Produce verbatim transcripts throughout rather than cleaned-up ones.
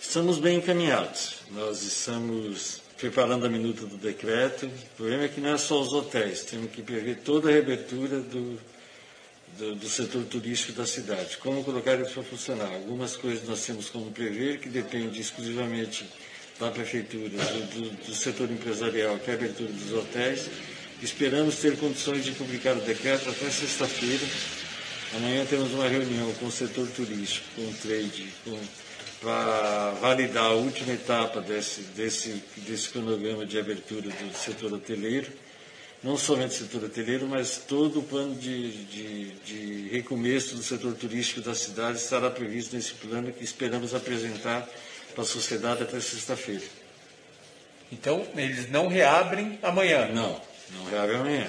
Estamos bem encaminhados. Nós estamos preparando a minuta do decreto. O problema é que não é só os hotéis, temos que prever toda a reabertura do, do, do setor turístico da cidade. Como colocar isso para funcionar? Algumas coisas nós temos como prever, que depende exclusivamente da prefeitura, do, do, do setor empresarial, que é a abertura dos hotéis. Esperamos ter condições de publicar o decreto até sexta-feira. Amanhã temos uma reunião com o setor turístico, com o trade, com... para validar a última etapa desse, desse, desse cronograma de abertura do setor hoteleiro, não somente o setor hoteleiro, mas todo o plano de, de, de recomeço do setor turístico da cidade estará previsto nesse plano que esperamos apresentar para a sociedade até sexta-feira. Então, eles não reabrem amanhã? Não, não reabrem amanhã.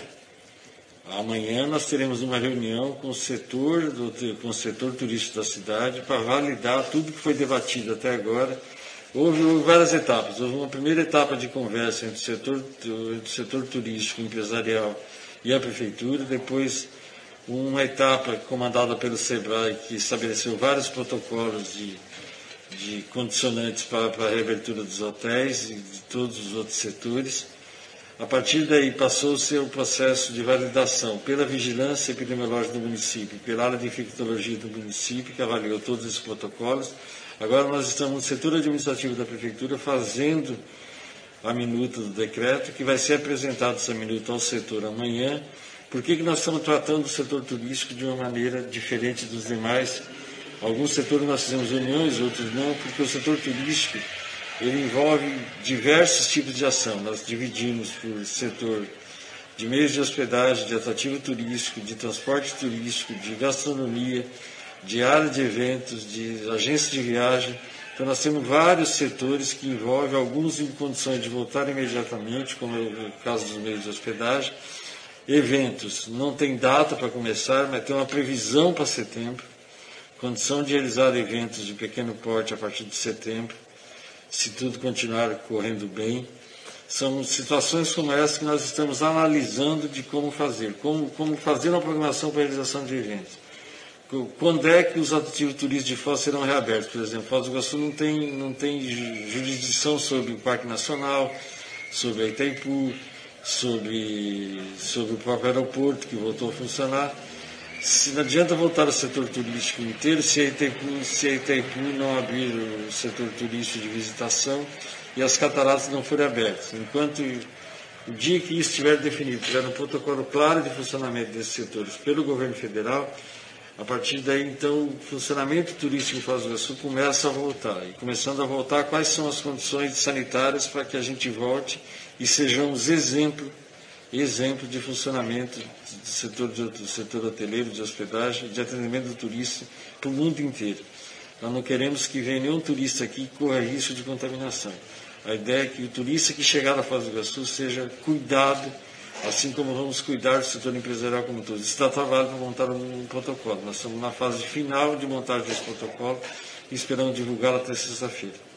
Amanhã nós teremos uma reunião com o setor, do, com o setor turístico da cidade para validar tudo que foi debatido até agora. Houve, houve várias etapas. Houve uma primeira etapa de conversa entre o setor, entre o setor turístico, empresarial e a prefeitura. Depois, uma etapa comandada pelo SEBRAE, que estabeleceu vários protocolos de, de condicionantes para, para a reabertura dos hotéis e de todos os outros setores. A partir daí passou-se o processo de validação pela vigilância epidemiológica do município, pela área de infectologia do município, que avaliou todos esses protocolos. Agora nós estamos no setor administrativo da prefeitura fazendo a minuta do decreto, que vai ser apresentada essa minuta ao setor amanhã. Por que que nós estamos tratando o setor turístico de uma maneira diferente dos demais? Alguns setores nós fizemos reuniões, outros não, porque o setor turístico ele envolve diversos tipos de ação. Nós dividimos por setor de meios de hospedagem, de atrativo turístico, de transporte turístico, de gastronomia, de área de eventos, de agência de viagem. Então nós temos vários setores que envolvem alguns em condições de voltar imediatamente, como é o caso dos meios de hospedagem. Eventos, não tem data para começar, mas tem uma previsão para setembro. Condição de realizar eventos de pequeno porte a partir de setembro, se tudo continuar correndo bem. São situações como essa que nós estamos analisando de como fazer, como, como fazer uma programação para a realização de eventos. Quando é que os atrativos turísticos de Foz serão reabertos? Por exemplo, Foz do Iguaçu não tem, não tem jurisdição sobre o Parque Nacional, sobre a Itaipu, sobre, sobre o próprio aeroporto que voltou a funcionar. Se não adianta voltar ao setor turístico inteiro se a Itaipu, se a Itaipu não abrir o setor turístico de visitação e as cataratas não forem abertas. Enquanto o dia que isso estiver definido, tiver um protocolo claro de funcionamento desses setores pelo governo federal, a partir daí, então, o funcionamento turístico em Foz do Iguaçu começa a voltar. E começando a voltar, quais são as condições sanitárias para que a gente volte e sejamos exemplo exemplo de funcionamento do setor, do setor hoteleiro, de hospedagem, de atendimento do turista para o mundo inteiro. Nós não queremos que venha nenhum turista aqui que corra risco de contaminação. A ideia é que o turista que chegar na Foz do Iguaçu seja cuidado, assim como vamos cuidar do setor empresarial como todo. Isso está trabalhando para montar um protocolo. Nós estamos na fase final de montagem desse protocolo e esperamos divulgá-lo até sexta-feira.